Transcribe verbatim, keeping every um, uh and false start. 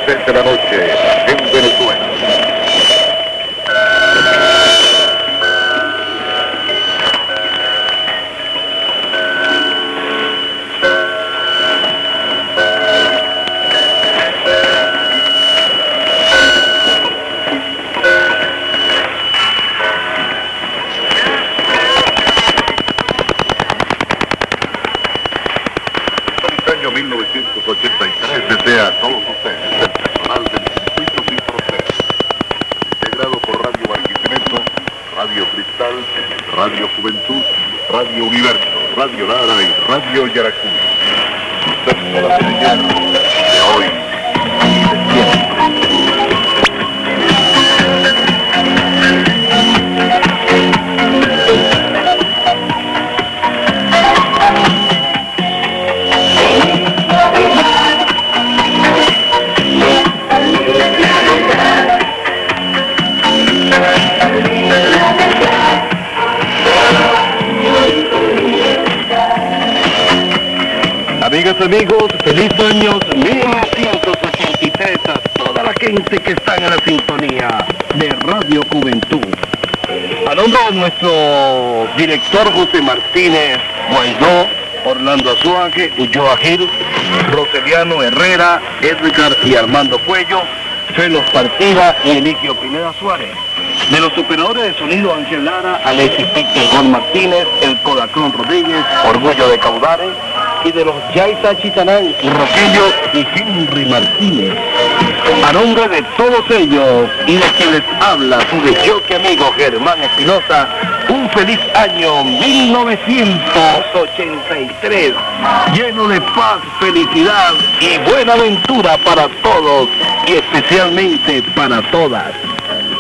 presente la noche en Venezuela. mil novecientos ochenta y tres desea a todos ustedes, el personal del Circuito Sin Fronteras, integrado por Radio Barquisimeto, Radio Cristal, Radio Juventud, Radio Universo, Radio Lara y Radio Yaracuy. Personas de ayer, de hoy y de siempre. Amigas, amigos, feliz año mil novecientos ochenta y tres a toda la gente que está en la sintonía de Radio Juventud. A nombre de nuestro director José Martínez Guaidó, Orlando Azuaje, Ulloa Gil, Roseliano Herrera, Edgar y Armando Cuello, Felos Partida y Eligio Pineda Suárez. De los operadores de sonido Ángel Lara, Alexis Víctor Juan Martínez, El Codacrón Rodríguez, Orgullo de Caudares, y de los Yaisa Chitanán, Roquillo y Henry Martínez. A nombre de todos ellos y de quien les habla su de amigo Germán Espinosa, un feliz año mil novecientos ochenta y tres, lleno de paz, felicidad y buena aventura para todos y especialmente para todas.